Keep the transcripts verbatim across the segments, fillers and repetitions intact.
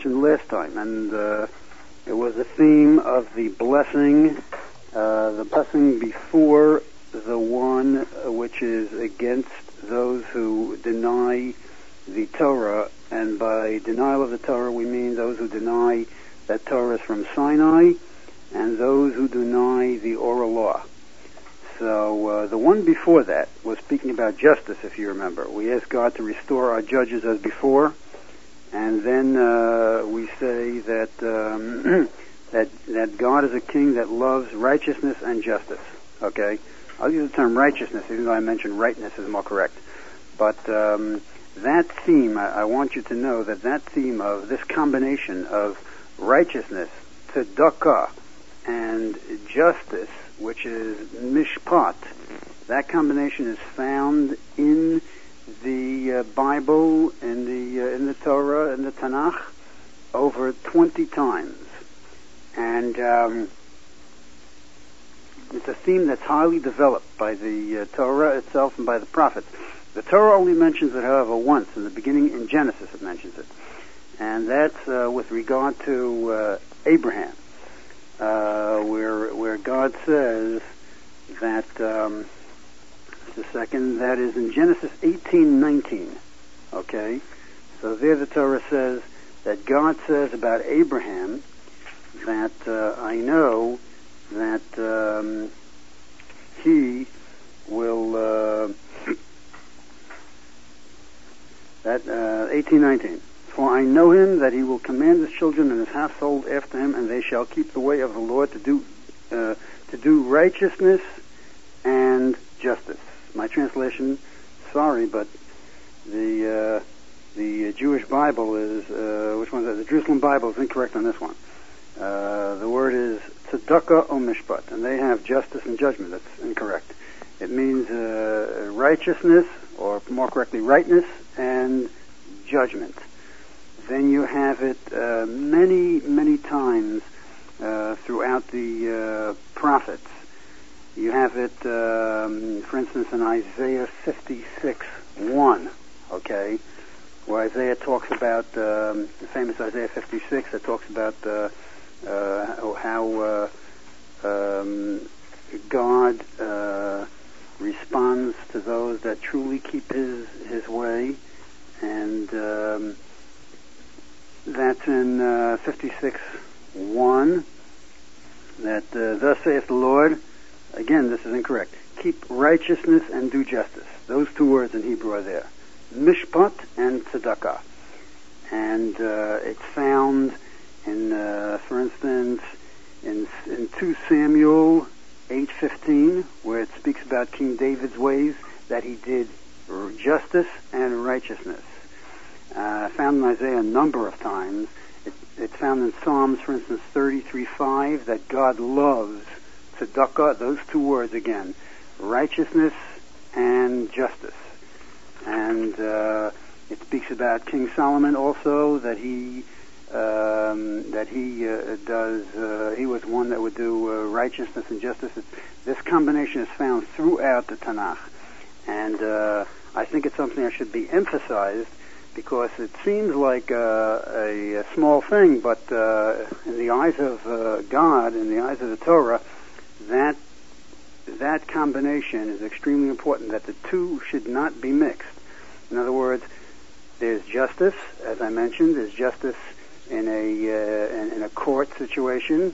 mentioned last time, and uh, it was the theme of the blessing, uh, the blessing before the one which is against those who deny the Torah, and by denial of the Torah we mean those who deny that Torah is from Sinai, and those who deny the oral law. So uh, the one before that was speaking about justice, if you remember. We asked God to restore our judges as before, and then uh, we say that um, that that God is a king that loves righteousness and justice. Okay, I'll use the term righteousness, even though I mentioned rightness is more correct. But um, that theme, I, I want you to know that that theme of this combination of righteousness, tzedakah, and justice, which is mishpat, that combination is found in the uh, Bible, in the uh, in the Torah, in the Tanakh, over twenty times, and um, it's a theme that's highly developed by the uh, Torah itself and by the prophets. The Torah only mentions it, however, once in the beginning. In Genesis, it mentions it, and that's uh, with regard to uh, Abraham. Uh, where where God says that, um, just a second, that is in Genesis eighteen nineteen. Okay, so there the Torah says that God says about Abraham that uh, I know that um, he will uh, that uh, eighteen nineteen. For I know him, that he will command his children and his household after him, and they shall keep the way of the Lord to do uh, to do righteousness and justice. My translation, sorry, but the uh, the Jewish Bible is uh, which one is that? The Jerusalem Bible is incorrect on this one. Uh, the word is tzedakah o mishpat, and they have justice and judgment. That's incorrect. It means uh, righteousness, or more correctly, rightness and judgment. Then you have it uh, many, many times uh, throughout the uh, prophets. You have it, um, for instance, in Isaiah fifty-six one, okay, where Isaiah talks about, um, the famous Isaiah fifty-six, that talks about uh, uh, how uh, um, God uh, responds to those that truly keep His His way, and um, that's in uh, fifty-six one, that uh, thus saith the Lord, again, this is incorrect, keep righteousness and do justice. Those two words in Hebrew are there, mishpat and tzedakah. And uh, it's found in, uh, for instance, in, in two Samuel eight fifteen, where it speaks about King David's ways, that he did justice and righteousness. Uh, found in Isaiah a number of times. It, it's found in Psalms, for instance, thirty-three five, that God loves tzedakah, those two words again, righteousness and justice. And uh, it speaks about King Solomon also, that he um, that he uh, does, uh, he was one that would do uh, righteousness and justice. It's, this combination is found throughout the Tanakh. And uh, I think it's something that should be emphasized, because it seems like uh, a, a small thing, but uh, in the eyes of uh, God, in the eyes of the Torah, that that combination is extremely important, that the two should not be mixed. In other words, there's justice, as I mentioned, there's justice in a uh, in, in a court situation,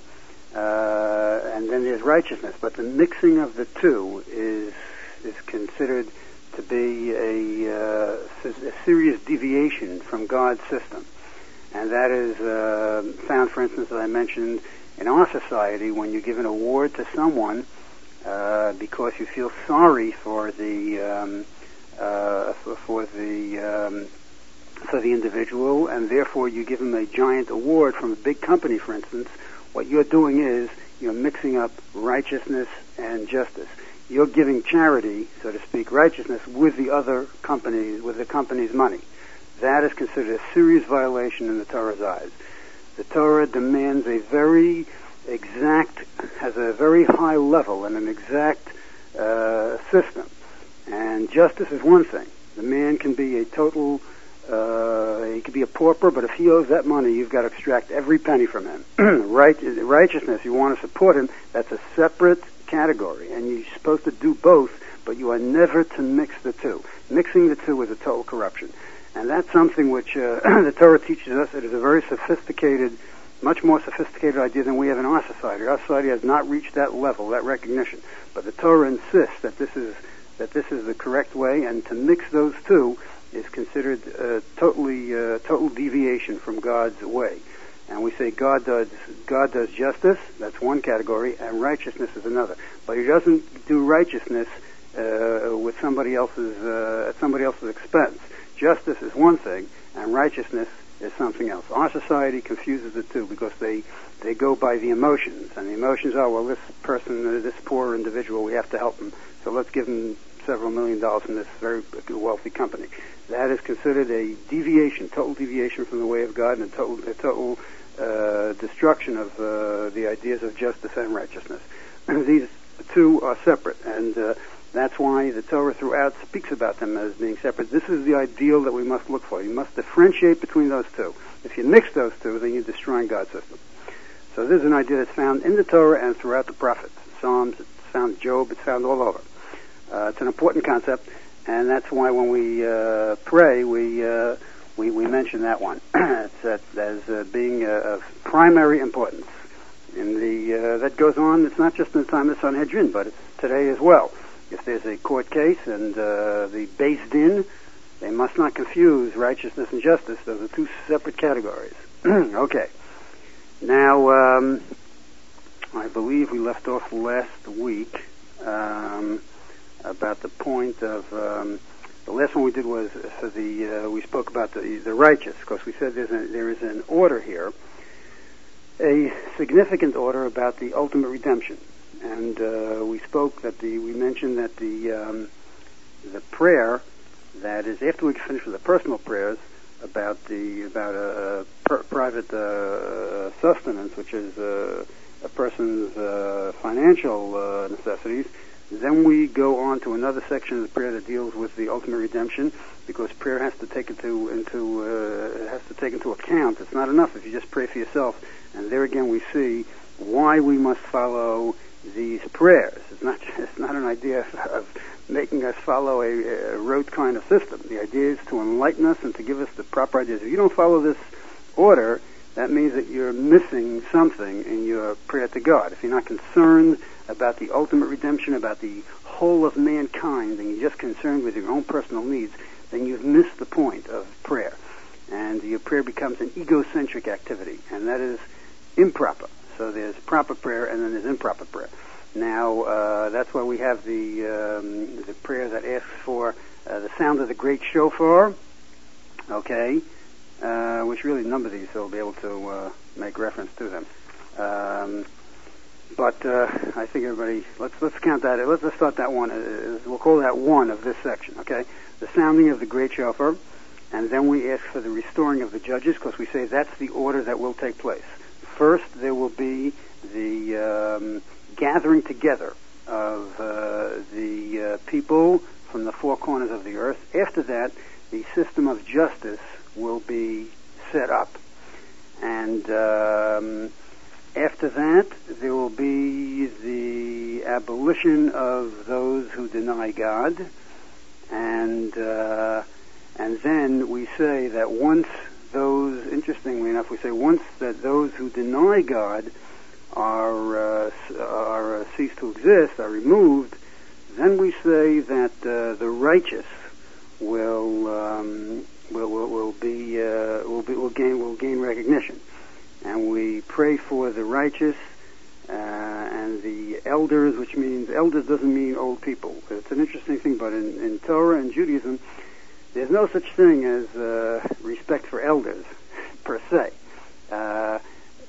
uh, and then there's righteousness. But the mixing of the two is is considered to be a, uh, a serious deviation from God's system. And that is uh, found, for instance, as I mentioned, in our society, when you give an award to someone uh, because you feel sorry for the um, uh, for, for the um, for the individual, and therefore you give him a giant award from a big company, for instance. What you're doing is you're mixing up righteousness and justice. You're giving charity, so to speak, righteousness with the other companies, with the company's money. That is considered a serious violation in the Torah's eyes. The Torah demands a very exact, has a very high level and an exact uh, system. And justice is one thing. The man can be a total Uh, he could be a pauper, but if he owes that money, you've got to extract every penny from him. right, righteousness, you want to support him, that's a separate category, and you're supposed to do both, but you are never to mix the two. Mixing the two is a total corruption. And that's something which uh, the Torah teaches us. It is a very sophisticated, much more sophisticated idea than we have in our society. Our society has not reached that level, that recognition. But the Torah insists that this is that this is the correct way, and to mix those two is considered uh, totally uh, total deviation from God's way. And we say God does God does justice. That's one category, and righteousness is another. But He doesn't do righteousness uh, with somebody else's uh, at somebody else's expense. Justice is one thing, and righteousness is something else. Our society confuses the two because they they go by the emotions, and the emotions are, well, this person, uh, this poor individual, we have to help him, so let's give him several million dollars from this very wealthy company. That is considered a deviation, total deviation from the way of God, and a total, a total uh, destruction of uh, the ideas of justice and righteousness. These two are separate, and uh, that's why the Torah throughout speaks about them as being separate. This is the ideal that we must look for. You must differentiate between those two. If you mix those two, then you're destroying God's system. So this is an idea that's found in the Torah and throughout the prophets. Psalms, it's found in Job, it's found all over. Uh, it's an important concept, and that's why when we uh, pray, we, uh, we we mention that one. It's that, as uh, being uh, of primary importance. In the uh, that goes on. It's not just in the time of Sanhedrin, but it's today as well. If there's a court case and uh, the Beis Din, they must not confuse righteousness and justice. Those are two separate categories. Okay. Now, um, I believe we left off last week um, about the point of um, the last one we did was for the uh, we spoke about the the righteous, because we said there's a, there is an order here, a significant order about the ultimate redemption. And uh, we spoke that the we mentioned that the um, the prayer that is after we finish with the personal prayers about the about a, a per, private uh, sustenance, which is uh, a person's uh, financial uh, necessities. Then we go on to another section of the prayer that deals with the ultimate redemption, because prayer has to take into into uh, has to take into account. It's not enough if you just pray for yourself. And there again we see why we must follow these prayers. It's not it's not an idea of, of making us follow a, a rote kind of system. The idea is to enlighten us and to give us the proper ideas. If you don't follow this order, that means that you're missing something in your prayer to God. If you're not concerned about the ultimate redemption, about the whole of mankind, and you're just concerned with your own personal needs, then you've missed the point of prayer. And your prayer becomes an egocentric activity, and that is improper. So there's proper prayer, and then there's improper prayer. Now, uh, that's why we have the um, the prayer that asks for uh, the sound of the great shofar, okay, uh, which really a number of these, so we'll be able to uh, make reference to them. Um, but uh, I think everybody, let's let's count that. Let's, let's start that one. Uh, we'll call that one of this section, okay? The sounding of the great shofar, and then we ask for the restoring of the judges, because we say that's the order that will take place. First, there will be the um, gathering together of uh, the uh, people from the four corners of the earth. After that, the system of justice will be set up. And um, after that, there will be the abolition of those who deny God. And uh, and then we say that once those, interestingly enough, we say once that those who deny God are uh, are uh, cease to exist, are removed, then we say that uh, the righteous will um, will, will will be uh, will be will gain will gain recognition, and we pray for the righteous uh, and the elders, which means elders doesn't mean old people. It's an interesting thing, but in, in Torah and Judaism, there's no such thing as uh, respect for elders per se. Uh,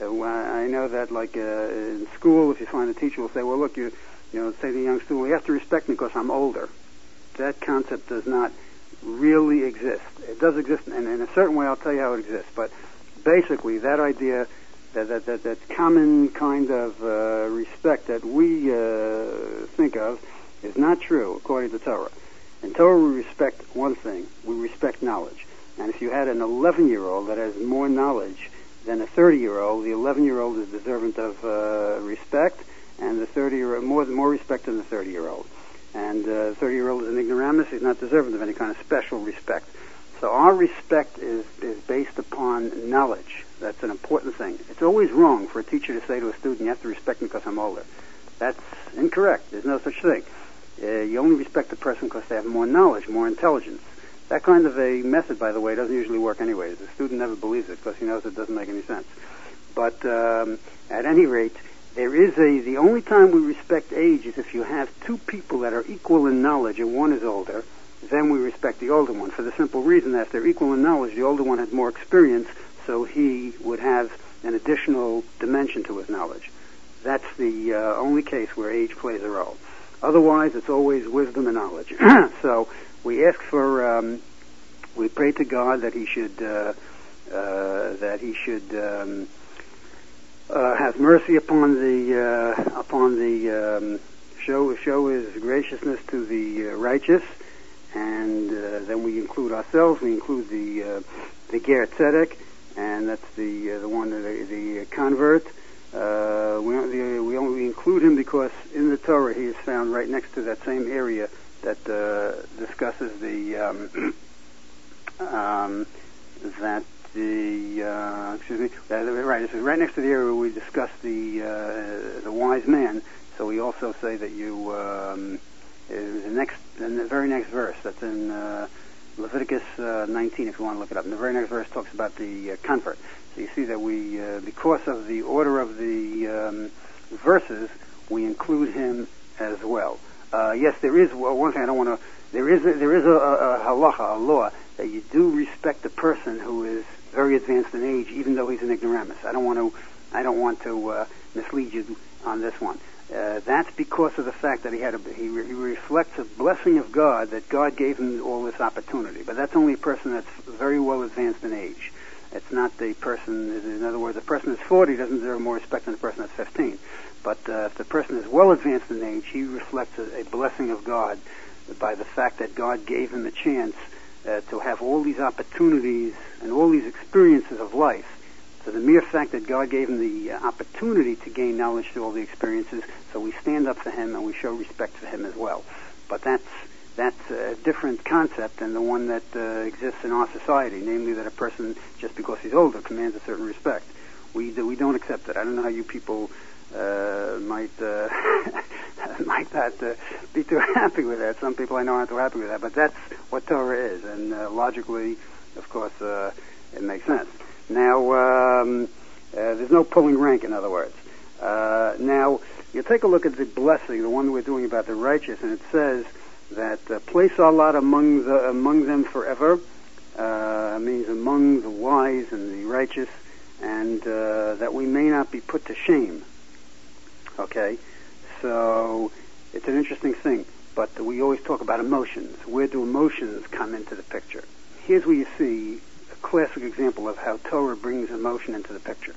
I know that, like uh, in school, if you find a teacher will say, "Well, look, you, you know, say to the young student, well, you have to respect me because I'm older." That concept does not really exist. It does exist, and in a certain way, I'll tell you how it exists. But basically, that idea, that that that, that common kind of uh, respect that we uh, think of, is not true according to Torah. In Torah, we respect one thing: we respect knowledge. And if you had an eleven-year-old that has more knowledge than a thirty-year-old, the eleven-year-old is deserving of uh, respect, and the thirty-year-old more more respect than the thirty-year-old. And uh, the thirty-year-old is an ignoramus; he's not deserving of any kind of special respect. So our respect is is based upon knowledge. That's an important thing. It's always wrong for a teacher to say to a student, "You have to respect me because I'm older." That's incorrect. There's no such thing. Uh, you only respect the person because they have more knowledge, more intelligence. That kind of a method, by the way, doesn't usually work anyways. The student never believes it because he knows it doesn't make any sense. But um, at any rate, there is a, the only time we respect age is if you have two people that are equal in knowledge and one is older, then we respect the older one, for the simple reason that if they're equal in knowledge, the older one had more experience, so he would have an additional dimension to his knowledge. That's the uh, only case where age plays a role. Otherwise, it's always wisdom and knowledge. So we ask for, um, we pray to God that He should, uh, uh, that He should um, uh, have mercy upon the, uh, upon the, um, show show His graciousness to the uh, righteous, and uh, then we include ourselves. We include the uh, the Ger Tzedek, and that's the uh, the one the, the convert. Uh, we, the, we only include him because in the Torah he is found right next to that same area that uh, discusses the um, um, that the uh, excuse me that, right this is right next to the area where we discuss the uh, the wise man. So we also say that you um, is the next in the very next verse that's in uh, Leviticus uh, nineteen, if you want to look it up. And the very next verse talks about the uh, convert. So you see that we, uh, because of the order of the um, verses, we include him as well. Uh, yes, there is well, one thing I don't want to. There is a, there is a, a, a halacha, a law that you do respect the person who is very advanced in age, even though he's an ignoramus. I don't want to. I don't want to uh, mislead you on this one. Uh, that's because of the fact that he had a, he, re, he reflects a blessing of God, that God gave him all this opportunity. But that's only a person that's very well advanced in age. It's not the person, in other words, the person that's forty doesn't deserve more respect than the person that's fifteen. But uh, if the person is well advanced in age, he reflects a, a blessing of God by the fact that God gave him a chance uh, to have all these opportunities and all these experiences of life. So the mere fact that God gave him the uh, opportunity to gain knowledge through all the experiences, so we stand up for him and we show respect for him as well. But that's that's a different concept than the one that uh, exists in our society, namely that a person, just because he's older, commands a certain respect. We we don't accept it. I don't know how you people uh, might uh, might not uh, be too happy with that. Some people I know aren't too happy with that, but that's what Torah is, and uh, logically, of course, uh, it makes sense. Now, um, uh, there's no pulling rank, in other words. Uh, now, you take a look at the blessing, the one we're doing about the righteous, and it says that uh, place our lot among the among them forever, uh, means among the wise and the righteous, and uh, that we may not be put to shame. Okay? So, it's an interesting thing, but we always talk about emotions. Where do emotions come into the picture? Here's where you see classic example of how Torah brings emotion into the picture.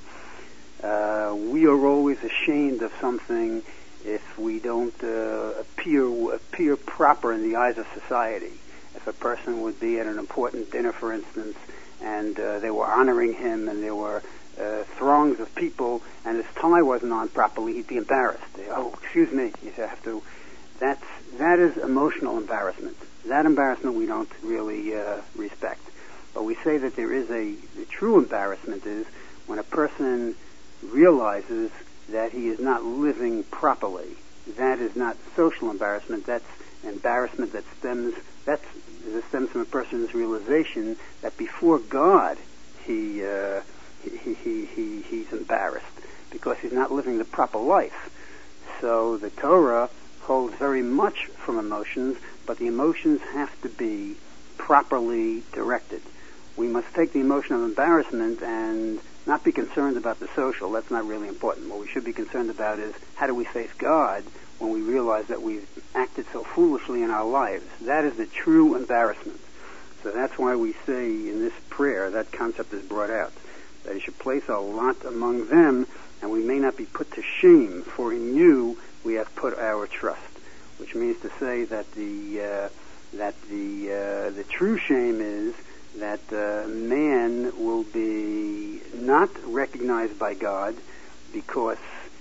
Uh, we are always ashamed of something if we don't uh, appear appear proper in the eyes of society. If a person would be at an important dinner, for instance, and uh, they were honoring him, and there were uh, throngs of people, and his tie wasn't on properly, he'd be embarrassed. Oh, excuse me, you have to. That's that is emotional embarrassment. That embarrassment we don't really uh, respect. But we say that there is a, the true embarrassment is when a person realizes that he is not living properly. That is not social embarrassment. That's embarrassment that stems, that's, that stems from a person's realization that before God he, uh, he, he, he, he's embarrassed because he's not living the proper life. So the Torah holds very much from emotions, but the emotions have to be properly directed. We must take the emotion of embarrassment and not be concerned about the social. That's not really important. What we should be concerned about is how do we face God when we realize that we've acted so foolishly in our lives. That is the true embarrassment. So that's why we say in this prayer, that concept is brought out, that He should place our lot among them, and we may not be put to shame, for in You we have put our trust. Which means to say that the uh, that the uh, the true shame is that uh, man will be not recognized by God because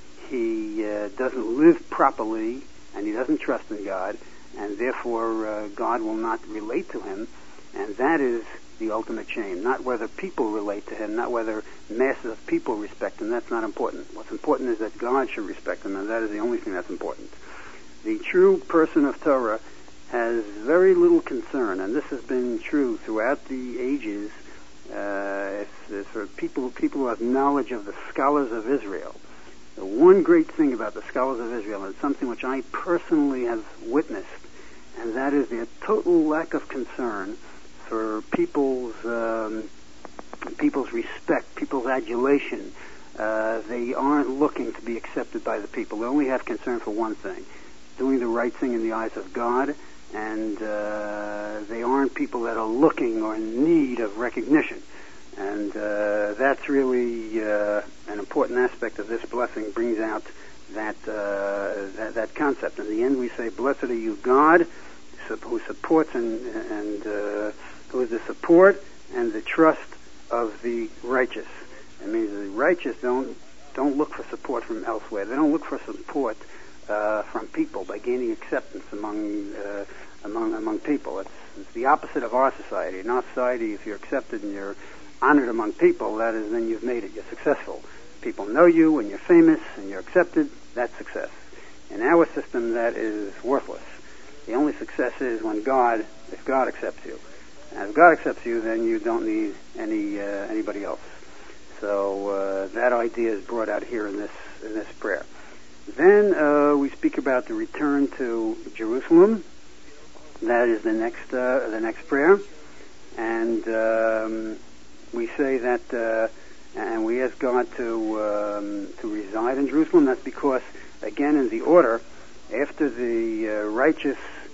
he uh, doesn't live properly and he doesn't trust in God, and therefore uh, God will not relate to him, and that is the ultimate shame. Not whether people relate to him, not whether masses of people respect him. That's not important. What's important is that God should respect him, and that is the only thing that's important. The true person of Torah has very little concern, and this has been true throughout the ages. Uh, it's, it's for people, people who have knowledge of the scholars of Israel. The one great thing about the scholars of Israel, and something which I personally have witnessed, and that is their total lack of concern for people's um, people's respect, people's adulation. Uh, they aren't looking to be accepted by the people. They only have concern for one thing: doing the right thing in the eyes of God. And uh, they aren't people that are looking or in need of recognition. And uh, that's really uh, an important aspect of this blessing. Brings out that, uh, that that concept. In the end, we say, "Blessed are you, God, who supports and and uh, who is the support and the trust of the righteous." It means the righteous don't don't look for support from elsewhere. They don't look for support uh, from people by gaining acceptance among uh, among among people. It's, it's the opposite of our society. In our society, if you're accepted and you're honored among people, that is, then you've made it. You're successful. People know you, and you're famous, and you're accepted. That's success. In our system, that is worthless. The only success is when God, if God accepts you. And if God accepts you, then you don't need any uh, anybody else. So uh, that idea is brought out here in this in this prayer. Then uh, we speak about the return to Jerusalem. That is the next uh, the next prayer, and um, we say that, uh, and we ask God to um, to reside in Jerusalem. That's because, again, in the order, after the uh, righteous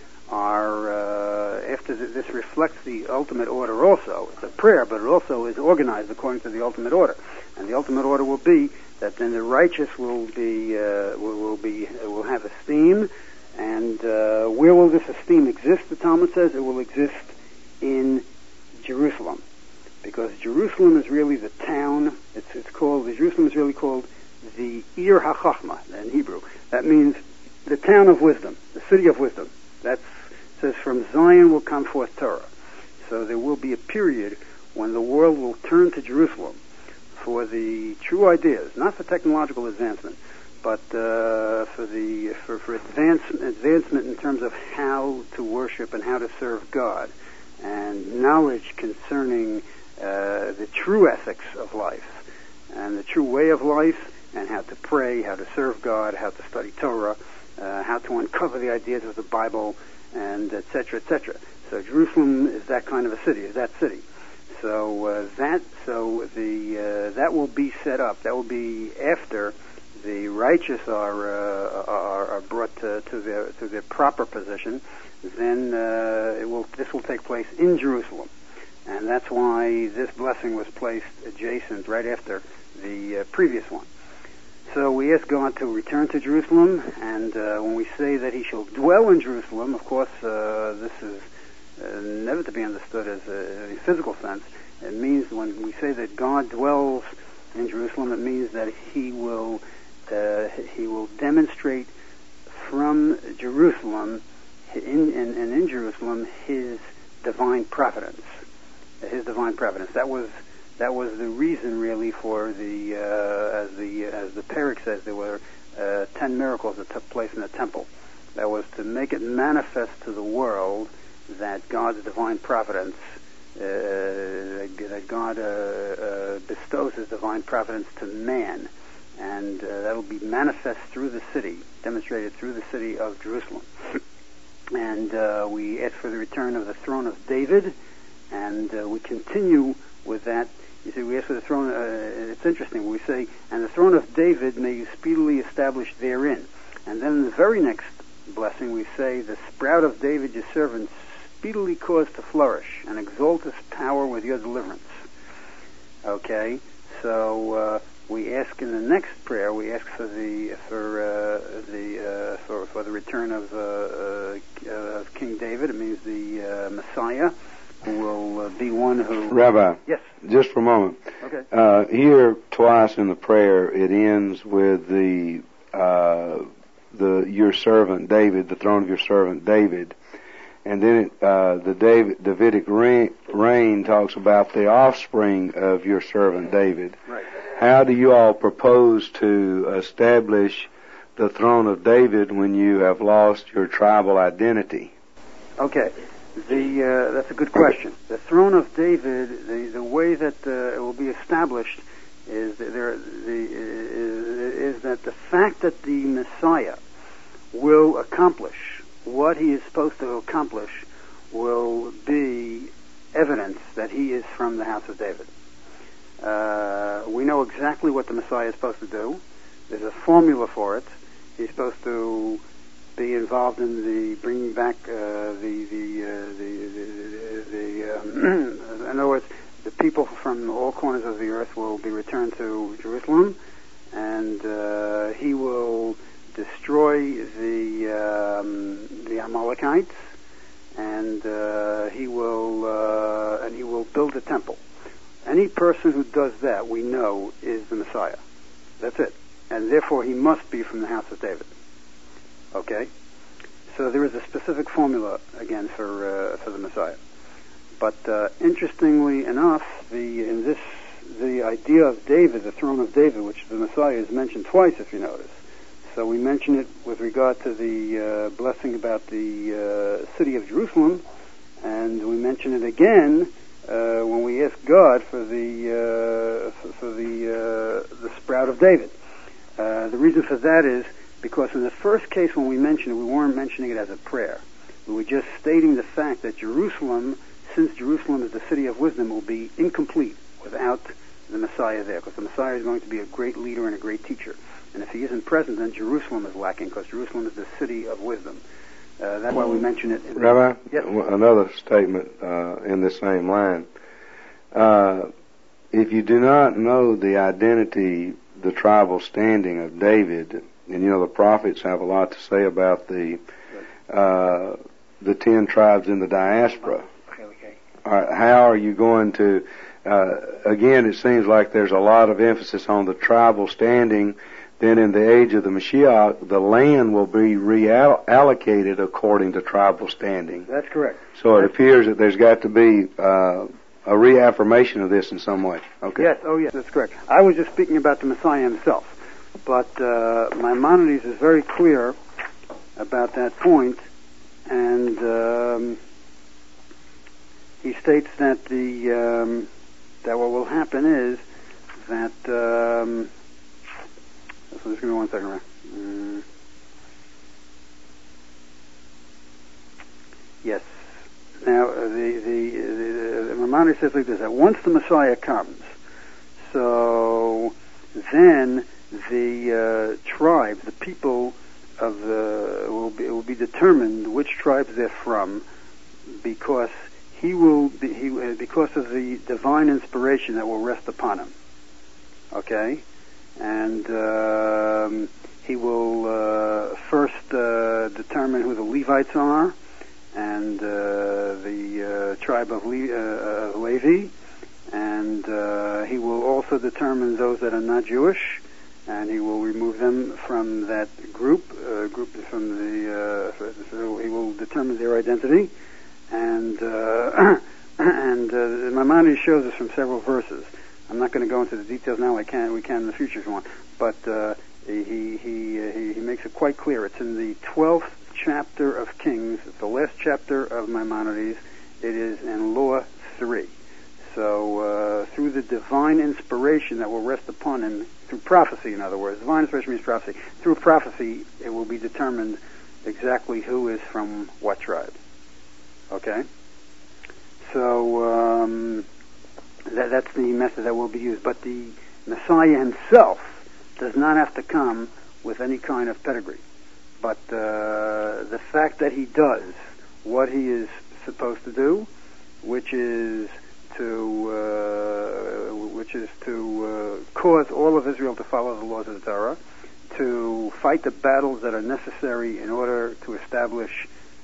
are, uh, after the, this reflects the ultimate order. Also, it's a prayer, but it also is organized according to the ultimate order, and the ultimate order will be that then the righteous will be uh, will, will be will have esteem. And uh, where will this esteem exist? The Talmud says it will exist in Jerusalem, because Jerusalem is really the town. It's, it's called Jerusalem is really called the Ir HaChachma in Hebrew. That means the town of wisdom, the city of wisdom. That says from Zion will come forth Torah. So there will be a period when the world will turn to Jerusalem for the true ideas, not for technological advancement, but uh, for the for, for advance, advancement in terms of how to worship and how to serve God, and knowledge concerning uh, the true ethics of life and the true way of life, and how to pray, how to serve God, how to study Torah, uh, how to uncover the ideas of the Bible, and et cetera, et cetera. So Jerusalem is that kind of a city, is that city. So uh, that so the uh, that will be set up. That will be after the righteous are uh, are, are brought to, to their to their proper position. Then uh, it will this will take place in Jerusalem, and that's why this blessing was placed adjacent right after the uh, previous one. So we ask God to return to Jerusalem, and uh, when we say that He shall dwell in Jerusalem, of course, uh, this is uh, never to be understood as a, a physical sense. It means when we say that God dwells in Jerusalem, it means that He will uh, He will demonstrate from Jerusalem, in, in, and in Jerusalem, His divine providence. His divine providence. That was that was the reason, really, for the uh, as the as the Perek says, there were uh, ten miracles that took place in the temple. That was to make it manifest to the world that God's divine providence, uh, that God uh, uh, bestows His divine providence to man, and uh, that will be manifest through the city, demonstrated through the city of Jerusalem. And uh, we ask for the return of the throne of David, and uh, we continue with that. You see, we ask for the throne. Uh, it's interesting. We say, and the throne of David may you speedily establish therein. And then in the very next blessing, we say, the sprout of David, your servant, speedily cause to flourish, and exalt his power with your deliverance. Okay, so uh, we ask in the next prayer, we ask for the for uh, the uh, for for the return of uh, uh, of King David. It means the uh, Messiah. will uh, be one who... Rabbi. Yes. Just for a moment. Okay. Uh, here, twice in the prayer, it ends with the uh, the your servant David, the throne of your servant David, and then it, uh, the David, Davidic reign, reign talks about the offspring of your servant David. Right. How do you all propose to establish the throne of David when you have lost your tribal identity? Okay. The uh, that's a good question. The throne of David, the, the way that uh, it will be established is that there the is, is that the fact that the Messiah will accomplish what he is supposed to accomplish will be evidence that he is from the house of David. Uh, we know exactly what the Messiah is supposed to do. There's a formula for it. He's supposed to be involved in the bringing back uh, the the uh, the the, the um, in other words, the people from all corners of the earth will be returned to Jerusalem, and uh, he will destroy the um, the Amalekites, and uh, he will uh, and he will build a temple. Any person who does that, we know, is the Messiah. That's it, and therefore he must be from the house of David. Okay, so there is a specific formula again for uh, for the Messiah. But uh, interestingly enough, the in this the idea of David, the throne of David, which the Messiah is mentioned twice, if you notice. So we mention it with regard to the uh, blessing about the uh, city of Jerusalem, and we mention it again uh, when we ask God for the uh, for, for the uh, the sprout of David. Uh, the reason for that is because in the first case when we mentioned it, we weren't mentioning it as a prayer. We were just stating the fact that Jerusalem, since Jerusalem is the city of wisdom, will be incomplete without the Messiah there, because the Messiah is going to be a great leader and a great teacher. And if he isn't present, then Jerusalem is lacking, because Jerusalem is the city of wisdom. Uh, that's why we mention it. In Rabbi, yes? Another statement uh, in the same line. Uh, if you do not know the identity, the tribal standing of David, and you know the prophets have a lot to say about the uh, the ten tribes in the diaspora. Okay, okay. All right, how are you going to? Uh, again, it seems like there's a lot of emphasis on the tribal standing. Then, in the age of the Mashiach, the land will be reallocated according to tribal standing. That's correct. So it That's appears that there's got to be uh, a reaffirmation of this in some way. Okay. Yes. Oh, yes. That's correct. I was just speaking about the Messiah himself. But uh, Maimonides is very clear about that point, and um, he states that the um, that what will happen is that. Um, so just give me one second, right? Uh, yes. Now uh, the the, the, the Maimonides says like this: that once the Messiah comes, so then. The uh, tribes, the people of the will be will be determined which tribes they're from, because he will be he uh, because of the divine inspiration that will rest upon him. Okay, and um, he will uh, first uh, determine who the Levites are, and uh, the uh, tribe of Le- uh, Levi, and uh, he will also determine those that are not Jewish. And he will remove them from that group, uh, group from the. Uh, so he will determine their identity, and uh, and uh, Maimonides shows us from several verses. I'm not going to go into the details now. I can. We can in the future if you want. But uh, he he he he makes it quite clear. It's in the twelfth chapter of Kings. It's the last chapter of Maimonides. It is in Law three. So uh, through the divine inspiration that will rest upon him, through prophecy, in other words, divine inspiration means prophecy. Through prophecy, it will be determined exactly who is from what tribe. Okay? So um, that, that's the method that will be used. But the Messiah himself does not have to come with any kind of pedigree. But uh, the fact that he does what he is supposed to do, which is to uh, which is to uh, cause all of Israel to follow the laws of the Torah, to fight the battles that are necessary in order to establish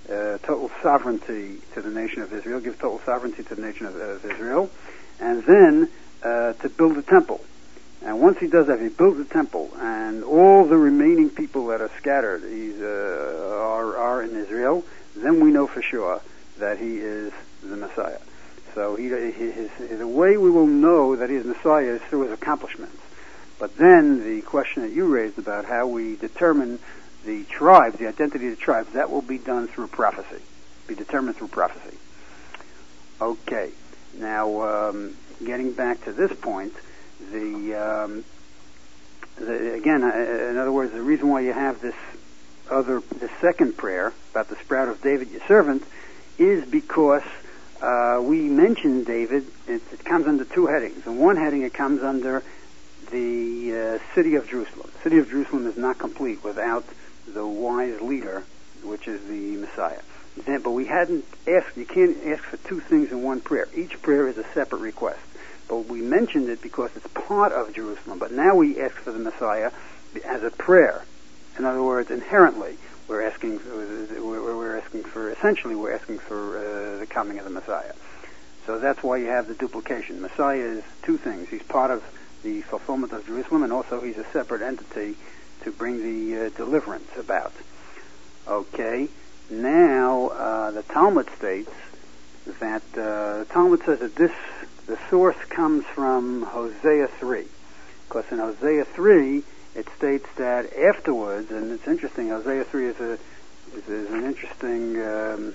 uh, total sovereignty to the nation of Israel, give total sovereignty to the nation of, of Israel, and then uh, to build a temple. And once he does that, he builds a temple, and all the remaining people that are scattered he's, uh, are, are in Israel, then we know for sure that he is the Messiah. So he, his, his, the way we will know that he is Messiah is through his accomplishments. But then the question that you raised about how we determine the tribes, the identity of the tribes, that will be done through prophecy, be determined through prophecy. Okay, now um, getting back to this point, the, um, the again, in other words, the reason why you have this other, the second prayer about the sprout of David, your servant, is because uh, we mentioned David. It, it comes under two headings. In one heading, it comes under the uh, city of Jerusalem. The city of Jerusalem is not complete without the wise leader, which is the Messiah. But we hadn't asked, you can't ask for two things in one prayer. Each prayer is a separate request. But we mentioned it because it's part of Jerusalem. But now we ask for the Messiah as a prayer. In other words, inherently, we're asking for, we're asking for, essentially we're asking for uh, the coming of the Messiah. So that's why you have the duplication. Messiah is two things. He's part of the fulfillment of Jerusalem, and also he's a separate entity to bring the uh, deliverance about. Okay, now uh, the Talmud states that uh, the Talmud says that this the source comes from Hosea three, because in Hosea three it states that afterwards, and it's interesting. Hosea three is a is, is an interesting, um,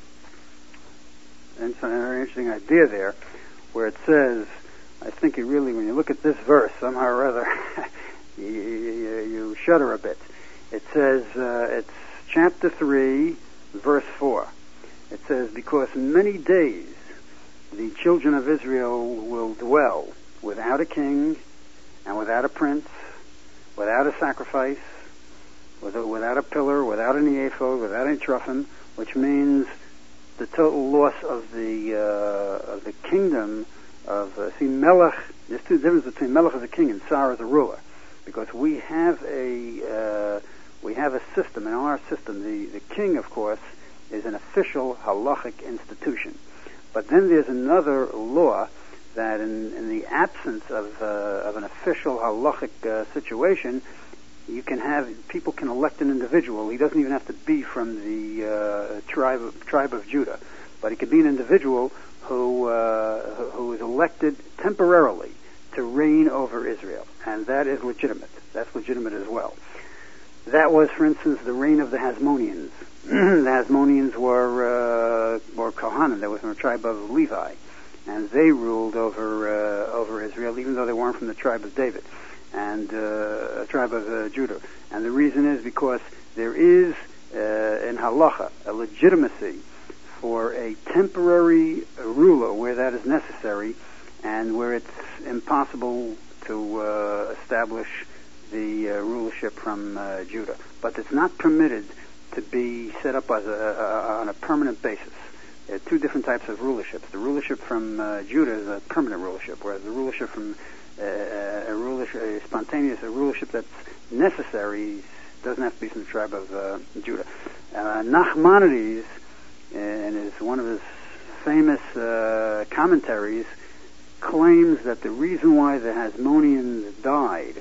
it's a very interesting idea there, where it says, I think it really, when you look at this verse, somehow or other, you, you, you shudder a bit. It says, uh, it's chapter three, verse four. It says, because in many days the children of Israel will dwell without a king and without a prince, without a sacrifice, without a pillar, without any ephod, without any teraphim, which means the total loss of the uh, of the kingdom of uh, see Melech. There's two differences between Melech as a king and Tsar as a ruler, because we have a uh, we have a system. In our system, the the king, of course, is an official halachic institution. But then there's another law that in, in the absence of, uh, of an official halachic uh, situation, you can have, people can elect an individual. He doesn't even have to be from the uh, tribe, of, tribe of Judah, but he could be an individual who, uh, who is elected temporarily to reign over Israel. And that is legitimate. That's legitimate as well. That was, for instance, the reign of the Hasmoneans. The Hasmoneans were uh, were Kohanim. They were from the tribe of Levi, and they ruled over uh, over Israel, even though they weren't from the tribe of David and uh, a tribe of uh, Judah. And the reason is because there is uh, in halacha a legitimacy for a temporary ruler where that is necessary, and where it's impossible to uh, establish the uh, rulership from uh, Judah. But it's not permitted to be set up as a, a, on a permanent basis. There are two different types of rulerships. The rulership from uh, Judah is a permanent rulership, whereas the rulership from uh, a rulership, a spontaneous, a rulership that's necessary, doesn't have to be from the tribe of uh, Judah. Uh, Nachmanides, in his, one of his famous uh, commentaries, claims that the reason why the Hasmoneans died,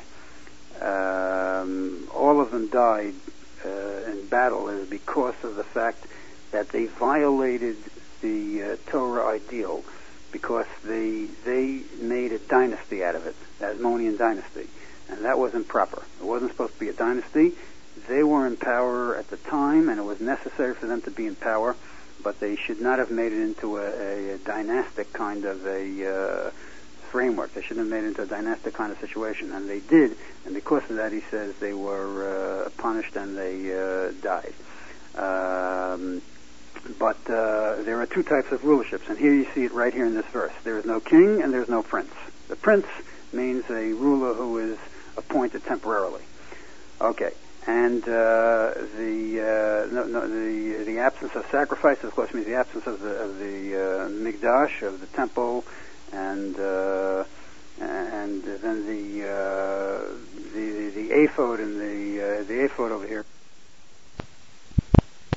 um, all of them died uh, in battle, is because of the fact that they violated the uh, Torah ideal, because they they made a dynasty out of it, the Hasmonean dynasty, and that wasn't proper. It wasn't supposed to be a dynasty. They were in power at the time, and it was necessary for them to be in power, but they should not have made it into a, a, a dynastic kind of a uh, framework. They shouldn't have made it into a dynastic kind of situation, and they did, and because of that, he says, they were uh, punished and they uh, died. Um, but uh, there are two types of rulerships, and here you see it right here in this verse. There is no king and there is no prince. The prince means a ruler who is appointed temporarily. Okay. And uh, the, uh, no, no, the the absence of sacrifice, of course, means the absence of the of the uh, mikdash, of the temple, and uh, and then the uh, the the ephod and the uh, the ephod over here. Okay.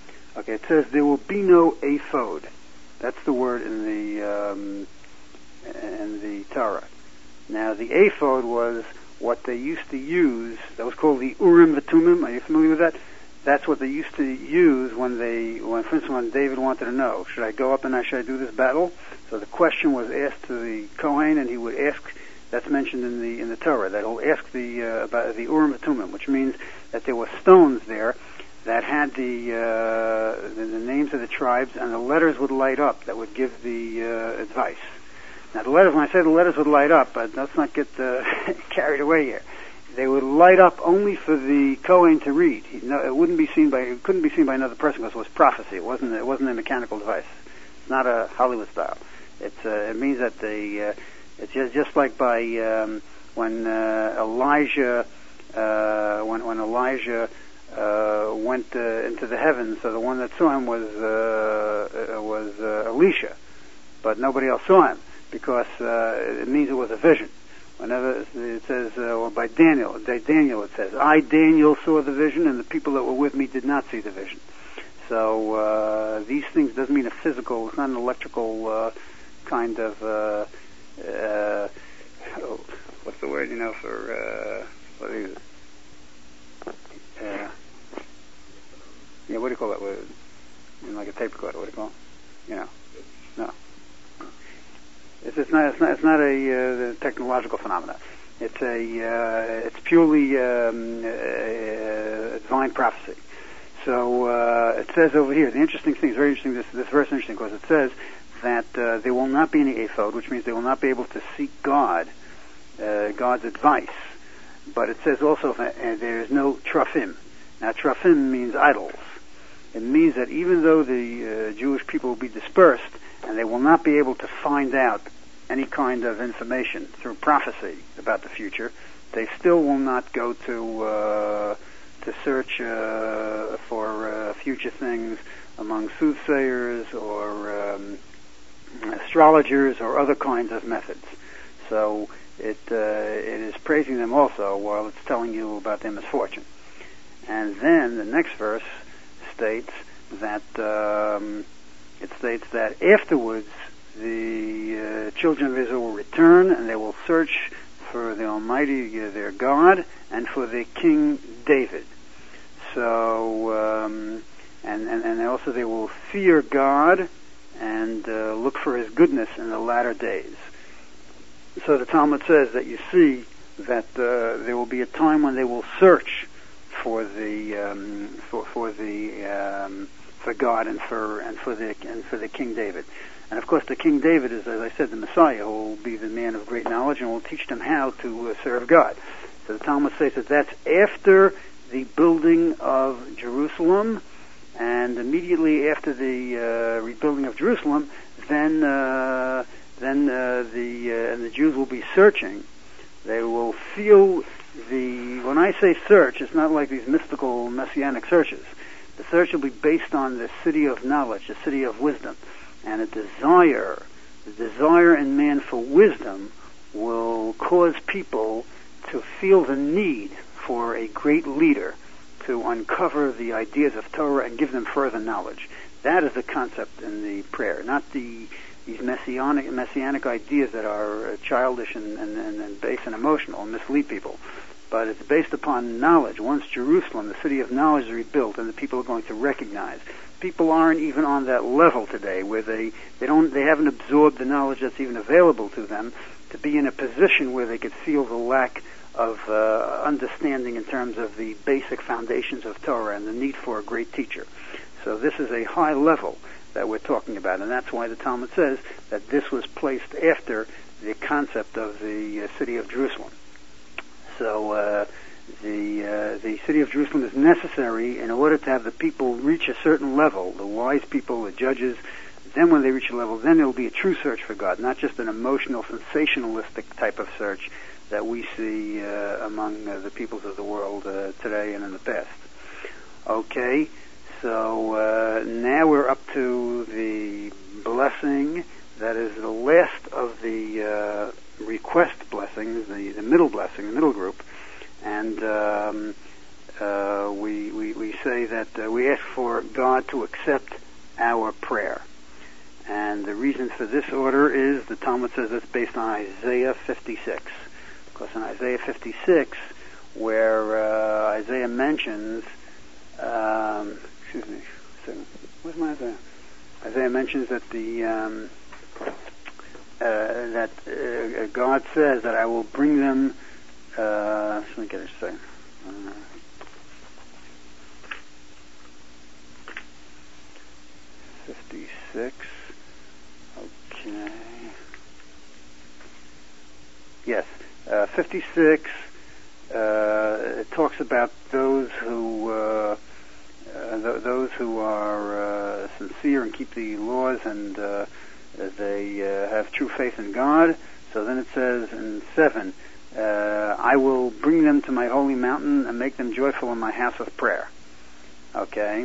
Okay, it says there will be no ephod. That's the word in the um, in the Torah. Now, the ephod was what they used to use. That was called the Urim V'Tumim. Are you familiar with that? That's what they used to use when they, when, for instance, when David wanted to know, should I go up and should I do this battle? So the question was asked to the Kohen, and he would ask. That's mentioned in the in the Torah. That he'll ask the uh, about the Urim V'Tumim, which means that there were stones there that had the, uh, the the names of the tribes, and the letters would light up that would give the uh, advice. Now, the letters, when I say the letters would light up, but let's not get uh, carried away here. They would light up only for the Kohen to read. He, no, it wouldn't be seen by, it couldn't be seen by another person because it was prophecy. It wasn't, it wasn't a mechanical device. It's not a Hollywood style. It's, uh, it means that the, uh, it's just, just like by um, when uh, Elijah, uh, when when Elijah uh, went uh, into the heavens. So the one that saw him was uh, uh, was uh, Elisha, but nobody else saw him because uh, it means it was a vision. Whenever it says, uh, or by Daniel, by Daniel it says, I, Daniel, saw the vision, and the people that were with me did not see the vision. So uh, these things doesn't mean a physical, it's not an electrical uh, kind of, uh, uh, oh, what's the word, you know, for, uh, what is it? Uh, yeah, what do you call that? What, you know, like a tape recorder, what do you call it? You know, no. It's, it's not. It's not. It's not a uh, technological phenomenon. It's a. Uh, it's purely um, uh, divine prophecy. So uh, it says over here. The interesting thing is very interesting. This this verse is interesting because it says that uh, there will not be any ephod, which means they will not be able to seek God, uh, God's advice. But it says also that uh, there is no trafim. Now trafim means idols. It means that even though the uh, Jewish people will be dispersed, and they will not be able to find out any kind of information through prophecy about the future, they still will not go to uh, to search uh, for uh, future things among soothsayers or um, astrologers or other kinds of methods. So it uh, it is praising them also while it's telling you about their misfortune. And then the next verse states that um, it states that afterwards the uh, children of Israel will return and they will search for the Almighty, uh, their God, and for their King David. So, um, and, and, and also they will fear God and uh, look for His goodness in the latter days. So the Talmud says that you see that uh, there will be a time when they will search for the um, for for the um, for God and for and for the and for the King David. And of course, the King David is, as I said, the Messiah, who will be the man of great knowledge and will teach them how to uh, serve God. So the Talmud says that that's after the building of Jerusalem, and immediately after the uh, rebuilding of Jerusalem, then uh, then uh, the uh, and the Jews will be searching. They will feel the. When I say search, it's not like these mystical messianic searches. The search will be based on the city of knowledge, the city of wisdom. And a desire, the desire in man for wisdom will cause people to feel the need for a great leader to uncover the ideas of Torah and give them further knowledge. That is the concept in the prayer, not the these messianic messianic ideas that are childish and, and, and, and base and emotional and mislead people. But it's based upon knowledge. Once Jerusalem, the city of knowledge, is rebuilt, and the people are going to recognize. People aren't even on that level today, where they they don't they haven't absorbed the knowledge that's even available to them to be in a position where they could feel the lack of uh, understanding in terms of the basic foundations of Torah and the need for a great teacher. So this is a high level that we're talking about, and that's why the Talmud says that this was placed after the concept of the uh, city of Jerusalem. So uh, the uh, the city of Jerusalem is necessary in order to have the people reach a certain level, the wise people, the judges. Then when they reach a level, then there will be a true search for God, not just an emotional, sensationalistic type of search that we see uh, among uh, the peoples of the world uh, today and in the past. Okay, so uh, now we're up to the blessing that is the last of the uh, request blessings, the, the middle blessing, the middle group. And um, uh, we, we we say that uh, we ask ask for God to accept our prayer. And the reason for this order is the Talmud says it's based on Isaiah fifty-six. Because in Isaiah fifty-six, where uh, Isaiah mentions, um, excuse me, so, where's my Isaiah? Isaiah mentions that the um, uh, that uh, God says that I will bring them. Uh, let me get it a second. Uh, fifty-six. Okay. Yes, uh, fifty-six. Uh, it talks about those who uh, uh, th- those who are uh, sincere and keep the laws, and uh, they uh, have true faith in God. So then it says in seven, uh, I will bring them to my holy mountain and make them joyful in my house of prayer. Okay,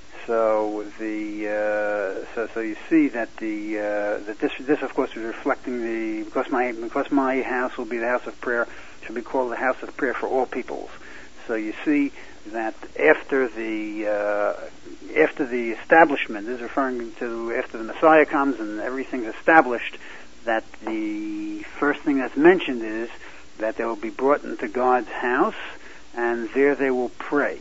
so the uh, so so you see that the uh, that this this of course is reflecting the because my because my house will be the house of prayer, should be called the house of prayer for all peoples. So you see that after the uh, after the establishment, this is referring to after the Messiah comes and everything's established, that the first thing that's mentioned is that they will be brought into God's house, and there they will pray.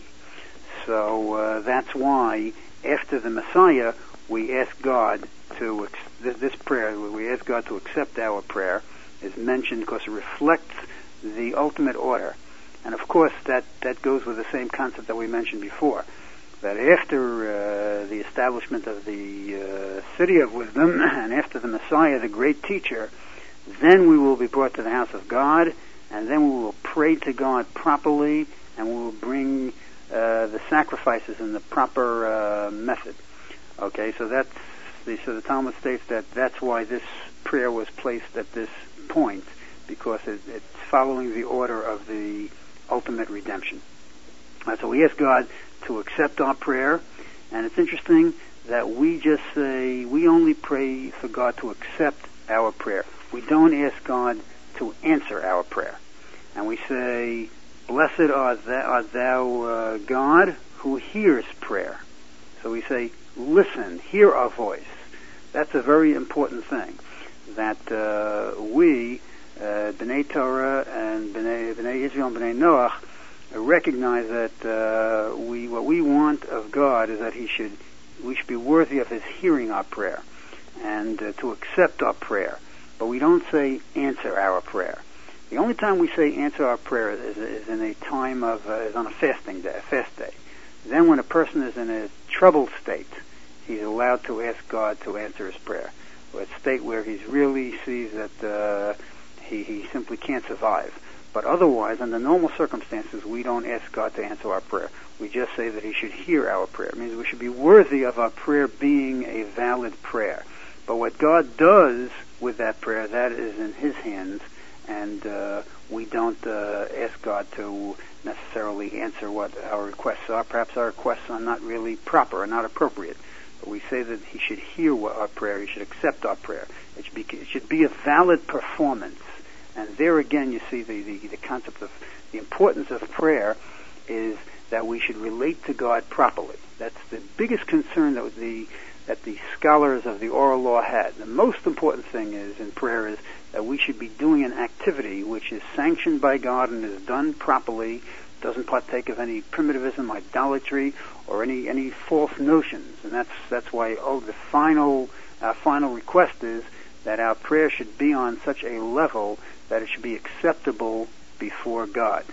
So uh, that's why after the Messiah we ask God to this, this prayer we ask God to accept our prayer is mentioned because it reflects the ultimate order. And of course that, that goes with the same concept that we mentioned before, that after uh, the establishment of the uh, city of wisdom and after the Messiah, the great teacher, then we will be brought to the house of God, and then we will pray to God properly, and we will bring uh, the sacrifices in the proper uh, method. Okay, so that's the, so the Talmud states that that's why this prayer was placed at this point, because it, it's following the order of the ultimate redemption. Uh, so we ask God to accept our prayer, and it's interesting that we just say, we only pray for God to accept our prayer. We don't ask God to answer our prayer. And we say, blessed art thou, art thou uh, God, who hears prayer. So we say, listen, hear our voice. That's a very important thing, that uh, we, uh, B'nai Torah and B'nai, B'nai Israel and B'nai Noach, recognize that uh, we what we want of God is that He should we should be worthy of His hearing our prayer and uh, to accept our prayer. But we don't say answer our prayer. The only time we say answer our prayer is, is in a time of uh, is on a fasting day, a fast day. Then, when a person is in a troubled state, he's allowed to ask God to answer his prayer. Or a state where he really sees that uh, he he simply can't survive. But otherwise, under normal circumstances, we don't ask God to answer our prayer. We just say that He should hear our prayer. It means we should be worthy of our prayer being a valid prayer. But what God does with that prayer, that is in His hands, and uh, we don't uh, ask God to necessarily answer what our requests are. Perhaps our requests are not really proper or not appropriate. But we say that He should hear our prayer. He should accept our prayer. It should be, it should be a valid performance. And there again, you see the, the, the concept of the importance of prayer is that we should relate to God properly. That's the biggest concern that the that the scholars of the oral law had. The most important thing is in prayer is that we should be doing an activity which is sanctioned by God and is done properly, doesn't partake of any primitivism, idolatry, or any any false notions. And that's that's why oh, the final our final request is that our prayer should be on such a level that it should be acceptable before God.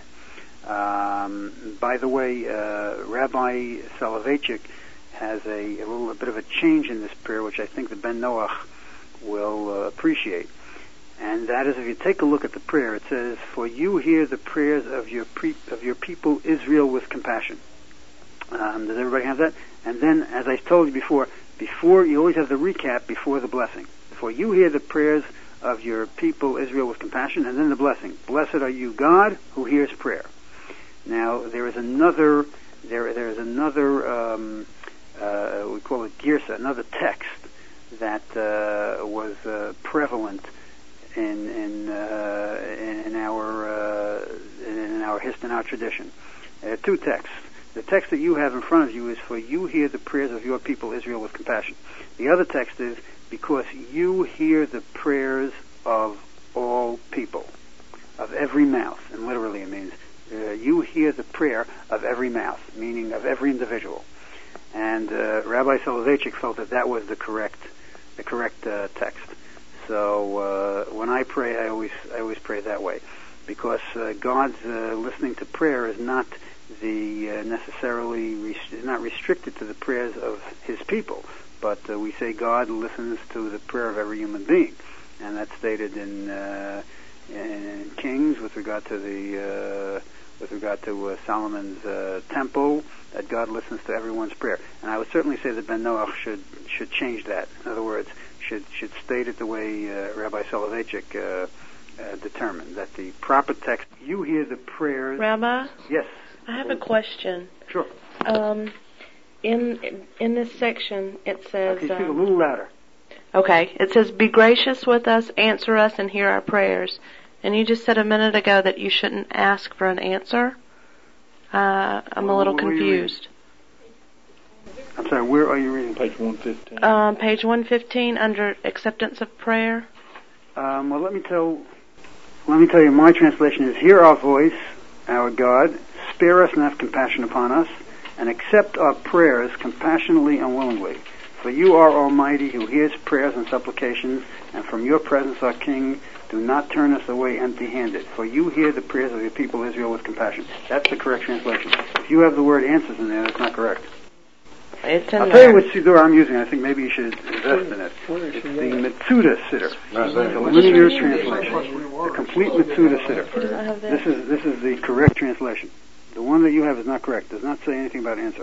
Um, by the way, uh, Rabbi Soloveitchik has a, a little a bit of a change in this prayer, which I think the Ben Noach will uh, appreciate. And that is, if you take a look at the prayer, it says, "For you hear the prayers of your pre- of your people Israel with compassion." Um, does everybody have that? And then, as I told you before, before you always have the recap before the blessing. For you hear the prayers of your people Israel with compassion, and then the blessing. Blessed are you, God, who hears prayer. Now there is another there there is another um, uh, we call it girsa, another text that uh, was uh, prevalent in in in, in our uh, in our history, in our tradition. There are two texts. the text that you have in front of you is, for you hear the prayers of your people Israel with compassion. The other text is, because you hear the prayers of all people, of every mouth. And literally it means, uh, you hear the prayer of every mouth, meaning of every individual. And uh, Rabbi Soloveitchik felt that that was the correct, the correct uh, text. So uh, when I pray, I always, I always pray that way, because uh, God's uh, listening to prayer is not the uh, necessarily res- is not restricted to the prayers of His people, but uh, we say God listens to the prayer of every human being, and that's stated in, uh, in Kings with regard to the uh, with regard to uh, Solomon's uh, temple, that God listens to everyone's prayer. And I would certainly say that Ben Noach should should change that. In other words, should should state it the way uh, Rabbi Soloveitchik uh, uh, determined, that the proper text, you hear the prayers. Rabbi? Yes. I have a question. Sure. Um, in in this section, it says... Can you speak um, a little louder? Okay. It says, be gracious with us, answer us, and hear our prayers. And you just said a minute ago that you shouldn't ask for an answer. Uh, I'm well, a little what confused. I'm sorry, where are you reading? Page one fifteen. Um, page one fifteen, under acceptance of prayer. Um, well, let me tell... Let me tell you, my translation is, hear our voice, our God, spare us and have compassion upon us, and accept our prayers compassionately and willingly. For you are Almighty, who hears prayers and supplications, and from your presence, our King, do not turn us away empty-handed. For you hear the prayers of your people Israel with compassion. That's the correct translation. If you have the word answers in there, that's not correct. It's in I'll there. tell you what Siddur I'm using. I think maybe you should invest in it. It's the Metzuda Siddur. The linear translation. The complete Metzuda Siddur. This is this is the correct translation. The one that you have is not correct. Does not say anything about answer.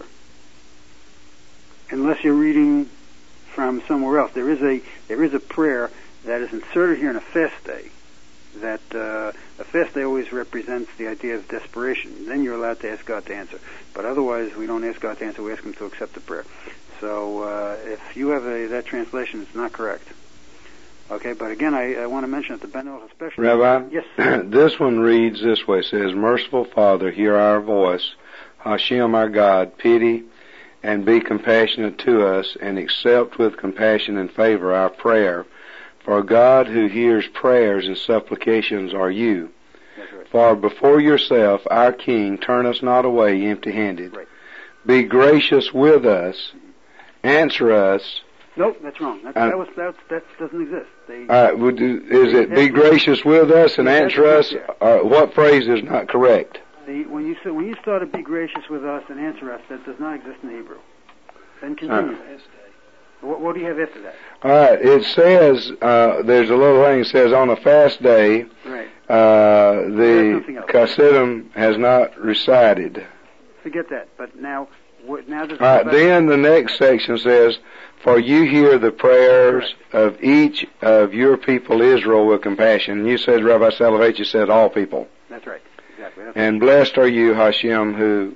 Unless you're reading from somewhere else. There is a there is a prayer that is inserted here in a fast day. That uh, a fast day always represents the idea of desperation. Then you're allowed to ask God to answer. But otherwise, we don't ask God to answer. We ask Him to accept the prayer. So uh, if you have a, that translation, it's not correct. Okay, but again, I, I want to mention that the Ben Noach especially... Rabbi, yes. This one reads this way. It says, Merciful Father, hear our voice. Hashem, our God, pity and be compassionate to us, and accept with compassion and favor our prayer. For God who hears prayers and supplications are you. That's right. For before yourself, our King, turn us not away empty-handed. Right. Be gracious with us. Answer us. Nope, that's wrong. That, Uh, that was that, that doesn't exist. They, All right, would you, is it be gracious with us and Yeah, answer that's us? correct, Or what phrase is not correct? the, when you say, when you started "be gracious with us" and "answer us," that does not exist in the Hebrew. Then continue. Uh, What, what do you have after that? All right, it says, uh, there's a little thing that says, on a fast day, Right. uh, That's the something else. Chassidim has not recited. Forget that. But now, what, now there's... All right, then the next section says, for you hear the prayers of each of your people Israel with compassion. And you said, Rabbi Soloveitchik said all people. That's right. Exactly. That's And blessed are you, Hashem, who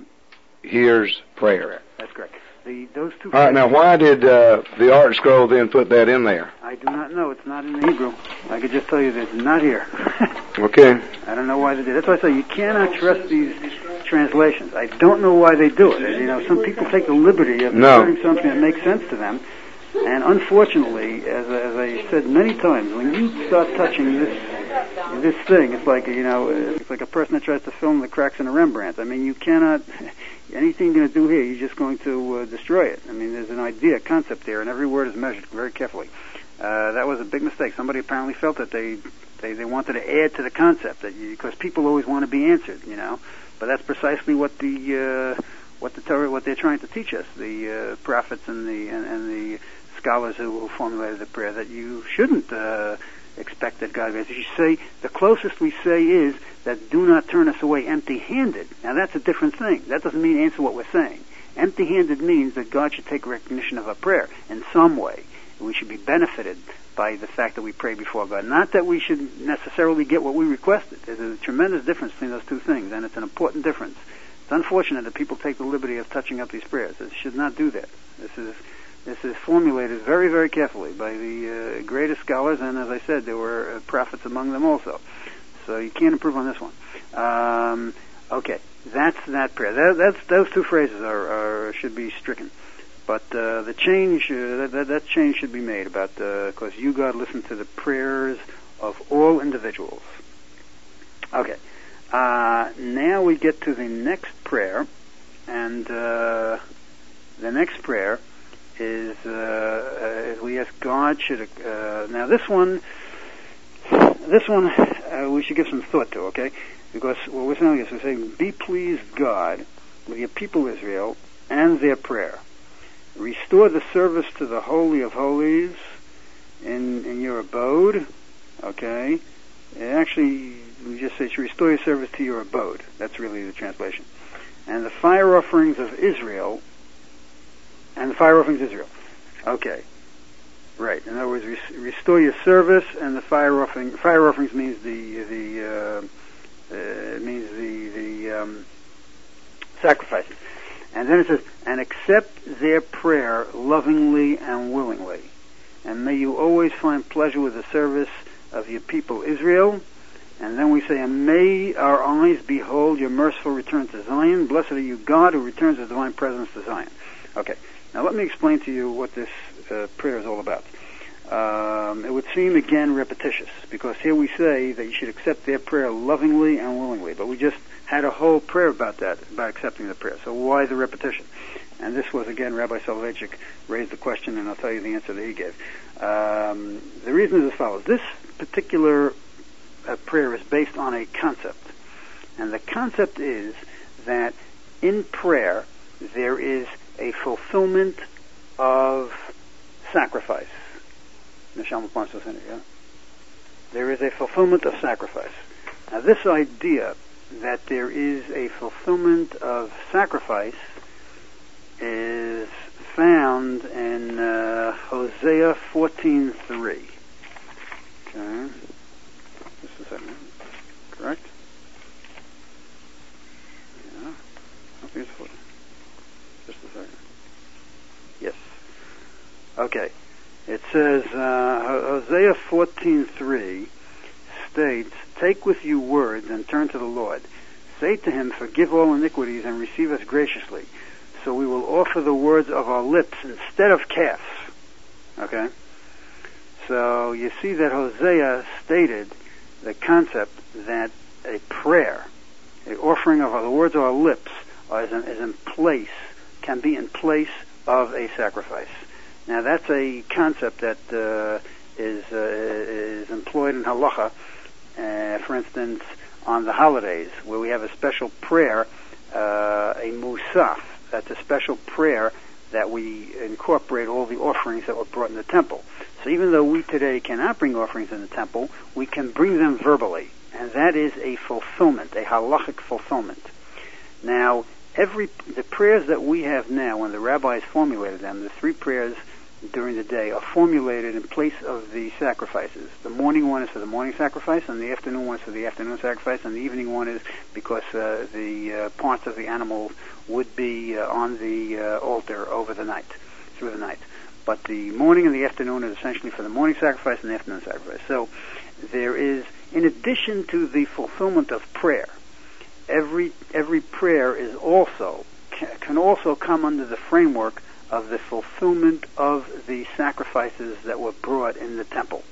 hears prayer. correct. That's correct. The, those two... All right, now why did uh, the Art Scroll then put that in there? I do not know. It's not in the Hebrew. I could just tell you that it's not here. Okay. I don't know why they did. That's why I say you cannot trust these translations. I don't know why they do it. You know, some people take the liberty of No. inserting something that makes sense to them. And unfortunately, as, as I said many times, when you start touching this this thing, it's like, you know, it's like a person that tries to film the cracks in a Rembrandt. I mean, you cannot, anything you're going to do here, you're just going to uh, destroy it. I mean, there's an idea, a concept there, and every word is measured very carefully. Uh, that was a big mistake. Somebody apparently felt that they, they, they wanted to add to the concept, that you, because people always want to be answered, you know. But that's precisely what the, uh, what the Torah, what they're trying to teach us, the uh, prophets and the, and, and the scholars who, who formulated the prayer, that you shouldn't uh, expect that God answers. You say, the closest we say is that do not turn us away empty-handed. Now that's a different thing. That doesn't mean answer what we're saying. Empty-handed means that God should take recognition of our prayer in some way. We should be benefited by the fact that we pray before God. Not that we should necessarily get what we requested. There's a tremendous difference between those two things, and it's an important difference. It's unfortunate that people take the liberty of touching up these prayers. They should not do that. This is This is formulated very, very carefully by the uh, greatest scholars, and as I said, there were uh, prophets among them also. So you can't improve on this one. Um, Okay, that's that prayer. That, that's those two phrases are, are should be stricken, but uh, the change uh, that, that change should be made about because uh, you God listen to the prayers of all individuals. Okay, uh, now we get to the next prayer, and uh, the next prayer is uh, uh, we ask God should uh, now this one this one uh, we should give some thought to. Okay. Because what we're saying is we're saying, be pleased, God, with your people Israel and their prayer. Restore the service to the Holy of Holies in, in your abode. Okay? And actually, we just say, restore your service to your abode. That's really the translation. And the fire offerings of Israel, and the fire offerings of Israel. Okay. Right. In other words, restore your service and the fire offering. Fire offerings means the, the, uh, Uh, it means the the um, sacrifices, and then it says, and accept their prayer lovingly and willingly, and may you always find pleasure with the service of your people Israel. And then we say, and may our eyes behold your merciful return to Zion. Blessed are you, God, who returns the divine presence to Zion. Okay, now let me explain to you what this uh, prayer is all about. Um, it would seem again repetitious, because here we say that you should accept their prayer lovingly and willingly, but we just had a whole prayer about that, about accepting the prayer. So why the repetition? And this was again, Rabbi Soloveitchik raised the question, and I'll tell you the answer that he gave. Um, the reason is as follows. This particular uh, prayer is based on a concept, and the concept is that in prayer there is a fulfillment of sacrifice. There is a fulfillment of sacrifice. Now, this idea that there is a fulfillment of sacrifice is found in uh, Hosea fourteen three. Okay, just a second. Correct? Yeah. I think it's fourteen. Just a second. Yes. Okay. It says, uh, Hosea fourteen three states, take with you words and turn to the Lord. Say to him, forgive all iniquities and receive us graciously. So we will offer the words of our lips instead of calves. Okay? So you see that Hosea stated the concept that a prayer, the offering of our, the words of our lips is in, is in place, can be in place of a sacrifice. Now that's a concept that uh, is uh, is employed in halacha. Uh, for instance, on the holidays, where we have a special prayer, uh, a musaf. That's a special prayer that we incorporate all the offerings that were brought in the temple. So even though we today cannot bring offerings in the temple, we can bring them verbally, and that is a fulfillment, a halachic fulfillment. Now, every the prayers that we have now, when the rabbis formulated them, the three prayers during the day are formulated in place of the sacrifices. The morning one is for the morning sacrifice, and the afternoon one is for the afternoon sacrifice, and the evening one is because uh, the uh, parts of the animal would be uh, on the uh, altar over the night, through the night. But the morning and the afternoon is essentially for the morning sacrifice and the afternoon sacrifice. So there is, in addition to the fulfillment of prayer, every every prayer is also can also come under the framework of the fulfillment of the sacrifices that were brought in the temple.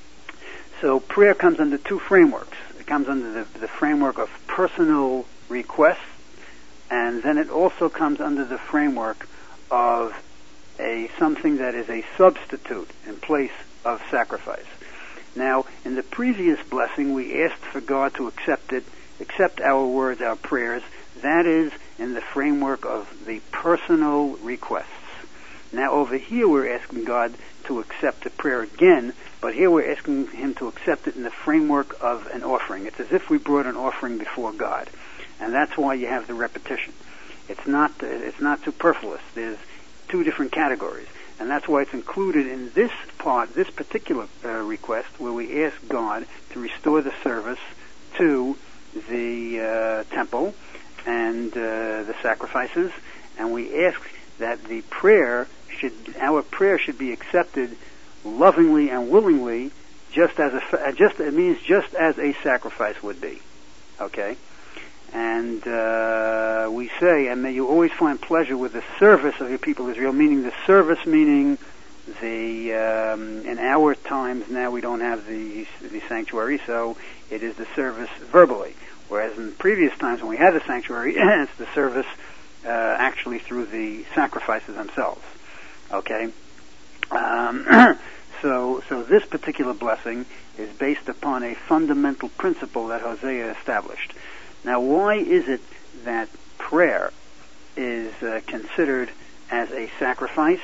So prayer comes under two frameworks. It comes under the, the framework of personal requests, and then it also comes under the framework of a something that is a substitute in place of sacrifice. Now, in the previous blessing, we asked for God to accept it, accept our words, our prayers. That is in the framework of the personal requests. Now over here we're asking God to accept the prayer again, but here we're asking Him to accept it in the framework of an offering. It's as if we brought an offering before God, and that's why you have the repetition. It's not it's not superfluous. There's two different categories, and that's why it's included in this part, this particular uh, request, where we ask God to restore the service to the uh, temple and uh, the sacrifices, and we ask that the prayer should, our prayer should be accepted lovingly and willingly, just as a, just it means just as a sacrifice would be, okay. And uh, we say, and may you always find pleasure with the service of your people Israel, meaning the service, meaning the, um, in our times now we don't have the, the sanctuary, so it is the service verbally. Whereas in previous times when we had the sanctuary, it's the service uh, actually through the sacrifices themselves. Okay? Um, so, so this particular blessing is based upon a fundamental principle that Hosea established. Now, why is it that prayer is uh, considered as a sacrifice?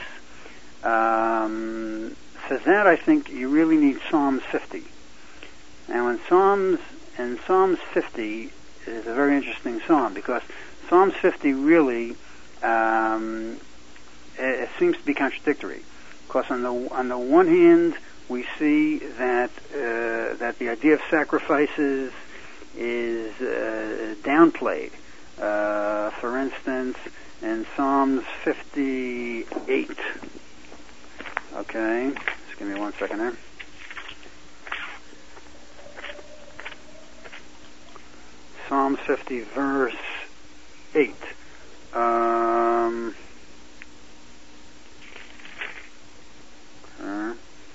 Um, for that, I think you really need Psalms fifty. Now, in Psalms, in Psalms fifty is a very interesting psalm because Psalms fifty really um, it, it seems to be contradictory. Because on the on the one hand, we see that uh, that the idea of sacrifices is uh, downplayed. Uh, for instance, in Psalms fifty-eight. Okay, just give me one second there. Psalms fifty, verse eight. Um, uh,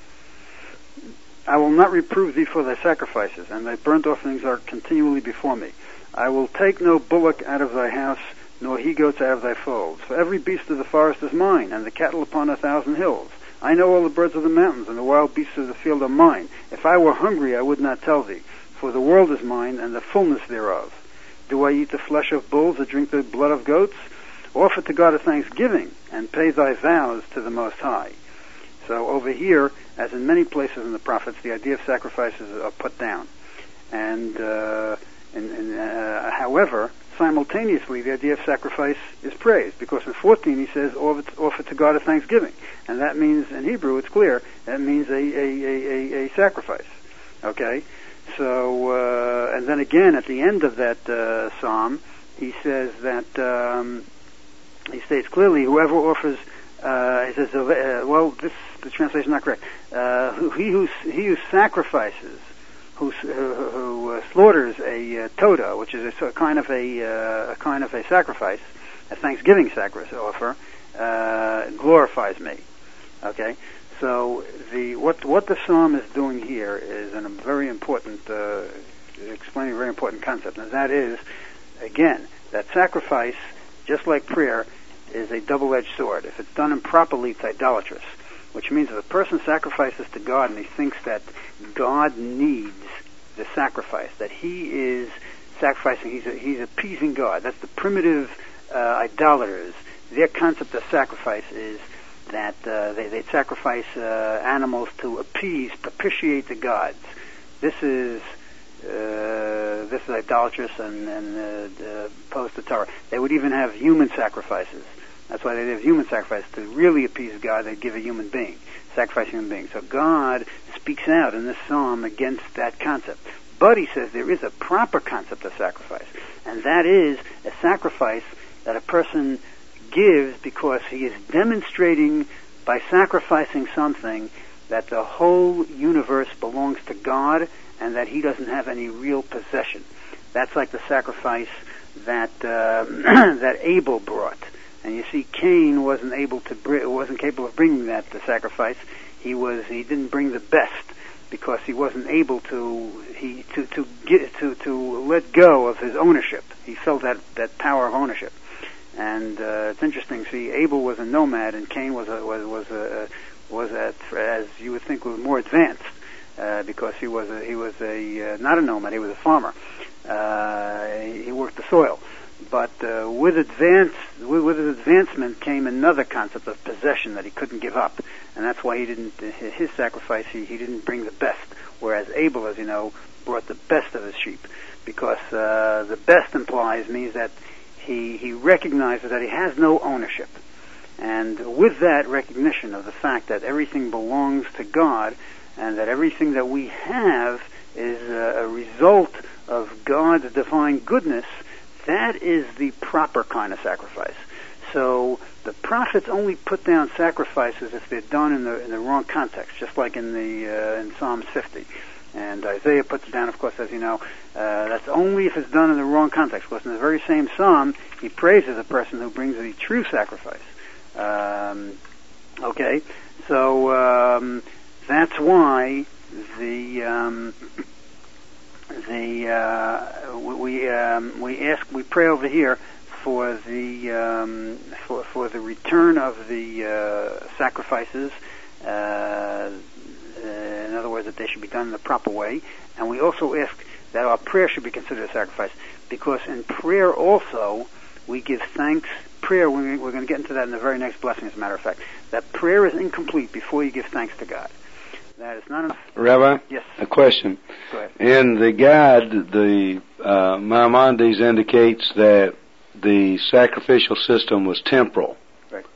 I will not reprove thee for thy sacrifices, and thy burnt offerings are continually before me. I will take no bullock out of thy house, nor he-goats out of thy folds. For every beast of the forest is mine, and the cattle upon a thousand hills. I know all the birds of the mountains, and the wild beasts of the field are mine. If I were hungry, I would not tell thee, for the world is mine, and the fullness thereof. Do I eat the flesh of bulls, or drink the blood of goats? Offer to God a thanksgiving, and pay thy vows to the Most High. So over here, as in many places in the prophets, the idea of sacrifices are put down. And, uh, and, and uh, however, simultaneously, the idea of sacrifice is praised, because in fourteen he says, offer, offer to God a thanksgiving. And that means, in Hebrew, it's clear, that means a, a, a, a, a sacrifice. Okay? So, uh, and then again, at the end of that uh, psalm, he says that, um, he states clearly, whoever offers, uh, he says, uh, well, this, the translation is not correct, uh, who, he, who, he who sacrifices, who, who, who uh, slaughters a uh, toda, which is a, a kind of a, uh, a kind of a sacrifice, a thanksgiving sacrifice offer, uh, glorifies me. Okay? So the what what the psalm is doing here is a very important, uh, explaining a very important concept, and that is, again, that sacrifice, just like prayer, is a double-edged sword. If it's done improperly, it's idolatrous, which means if a person sacrifices to God and he thinks that God needs the sacrifice, that he is sacrificing, he's, a, he's appeasing God. That's the primitive uh, idolaters. Their concept of sacrifice is that uh, they, they'd sacrifice uh, animals to appease, propitiate the gods. This is uh, this is idolatrous and, and uh, uh, opposed to Torah. They would even have human sacrifices. That's why they have human sacrifice. To really appease God, they'd give a human being, sacrifice a human being. So God speaks out in this psalm against that concept. But he says there is a proper concept of sacrifice, and that is a sacrifice that a person gives because he is demonstrating by sacrificing something that the whole universe belongs to God and that he doesn't have any real possession. That's like the sacrifice that uh, that Abel brought. And you see, Cain wasn't able to br- wasn't capable of bringing that the sacrifice. He was he didn't bring the best because he wasn't able to he to to get to to let go of his ownership. He felt that that power of ownership. And uh, it's interesting. See, Abel was a nomad, and Cain was a, was was a, was at, as you would think, was more advanced uh, because he was a, he was a uh, not a nomad. He was a farmer. Uh, he worked the soil. But uh, with advance with, with his advancement came another concept of possession that he couldn't give up, and that's why he didn't. His sacrifice, he, he didn't bring the best. Whereas Abel, as you know, brought the best of his sheep, because uh, the best implies means that. He, he recognizes that he has no ownership. And with that recognition of the fact that everything belongs to God and that everything that we have is a, a result of God's divine goodness, that is the proper kind of sacrifice. So the prophets only put down sacrifices if they're done in the in the wrong context, just like in the uh, in Psalms fifty. And Isaiah puts it down, of course, as you know, uh, that's only if it's done in the wrong context. Because in the very same psalm, he praises a person who brings the true sacrifice. Um, okay, so um, that's why the um, the uh, we um, we ask we pray over here for the um, for for the return of the uh, sacrifices. Uh, in other words, that they should be done in the proper way, and we also ask that our prayer should be considered a sacrifice, because in prayer also we give thanks. Prayer, we're going to get into that in the very next blessing, as a matter of fact, that prayer is incomplete before you give thanks to God. That is not enough. Rabbi, yes. A question. Go ahead. In the guide, the uh, Maimonides indicates that the sacrificial system was temporal. Right.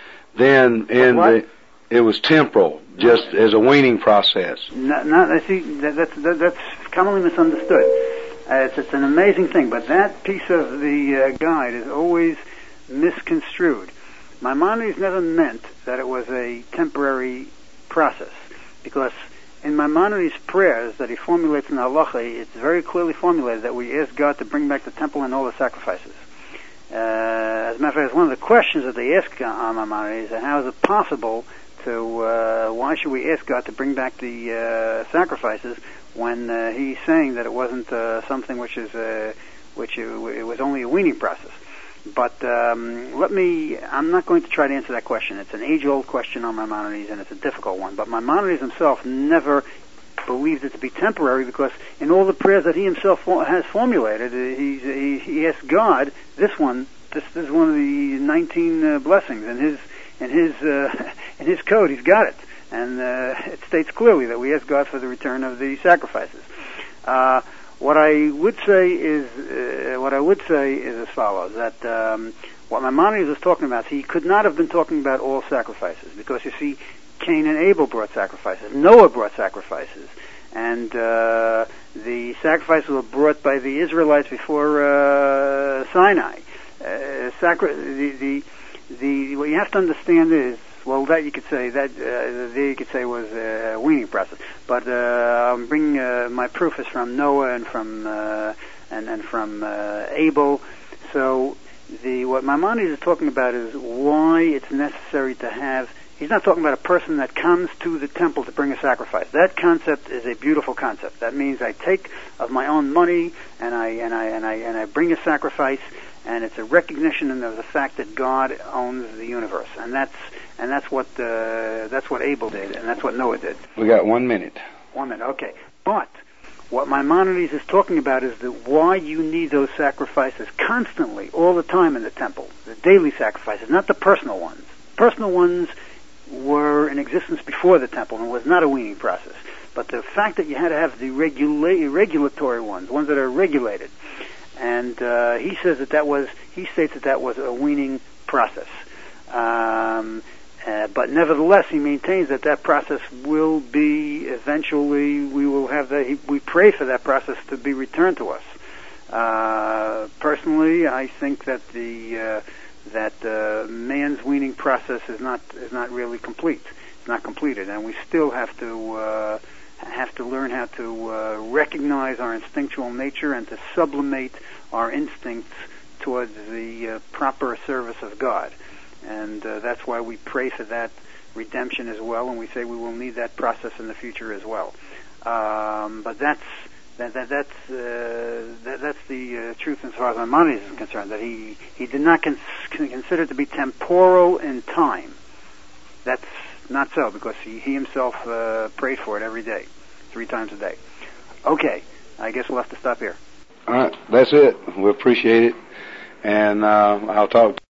Then in what? the it was temporal, just as a weaning process. Not, not, I see, that, that's, that, that's commonly misunderstood. Uh, it's, it's an amazing thing, but that piece of the uh, guide is always misconstrued. Maimonides never meant that it was a temporary process, because in Maimonides' prayers that he formulates in Halacha, it's very clearly formulated that we ask God to bring back the temple and all the sacrifices. Uh, as a matter of fact, it's one of the questions that they ask on Maimonides, how is it possible to, uh, why should we ask God to bring back the uh, sacrifices when uh, he's saying that it wasn't uh, something which is, uh, which it, it was only a weaning process. But um, let me, I'm not going to try to answer that question. It's an age-old question on Maimonides, and it's a difficult one. But Maimonides himself never believed it to be temporary, because in all the prayers that he himself has formulated, he's, he, he asked God, this one, this, this is one of the nineteen uh, blessings in his in his uh, in his code. He's got it, and uh, it states clearly that we ask God for the return of the sacrifices. Uh, What I would say is, uh, what I would say is as follows: that um, what Maimonides was talking about, he could not have been talking about all sacrifices, because you see, Cain and Abel brought sacrifices, Noah brought sacrifices, and uh, the sacrifices were brought by the Israelites before uh, Sinai. Uh, sacri- the, the the what you have to understand is, well, that you could say that uh, you could say was a weaning process, but uh, I'm bringing uh, my proof is from Noah and from uh, and and from uh, Abel. So the what Maimonides is talking about is why it's necessary to have. He's not talking about a person that comes to the temple to bring a sacrifice. That concept is a beautiful concept. That means I take of my own money and I and I and I and I bring a sacrifice, and it's a recognition of the fact that God owns the universe, and that's and that's what uh, that's what Abel did, and that's what Noah did. We got one minute. One minute, okay. But what Maimonides is talking about is that why you need those sacrifices constantly, all the time in the temple, the daily sacrifices, not the personal ones. Personal ones were in existence before the temple and was not a weaning process. But the fact that you had to have the regula- regulatory ones, ones that are regulated, and uh, he says that that was, he states that that was a weaning process. Um, uh, but nevertheless, he maintains that that process will be eventually, we will have that, he, we pray for that process to be returned to us. Uh, personally, I think that the, uh, that uh, man's weaning process is not is not really complete. It's not completed, and we still have to uh, have to learn how to uh, recognize our instinctual nature and to sublimate our instincts towards the uh, proper service of God. And uh, that's why we pray for that redemption as well, and we say we will need that process in the future as well. Um, but that's That, that, that's uh, that, that's the uh, truth as far as Maimonides is concerned, that he, he did not cons- consider it to be temporal in time. That's not so, because he, he himself uh, prayed for it every day, three times a day. Okay, I guess we'll have to stop here. All right, that's it. We appreciate it, and uh, I'll talk to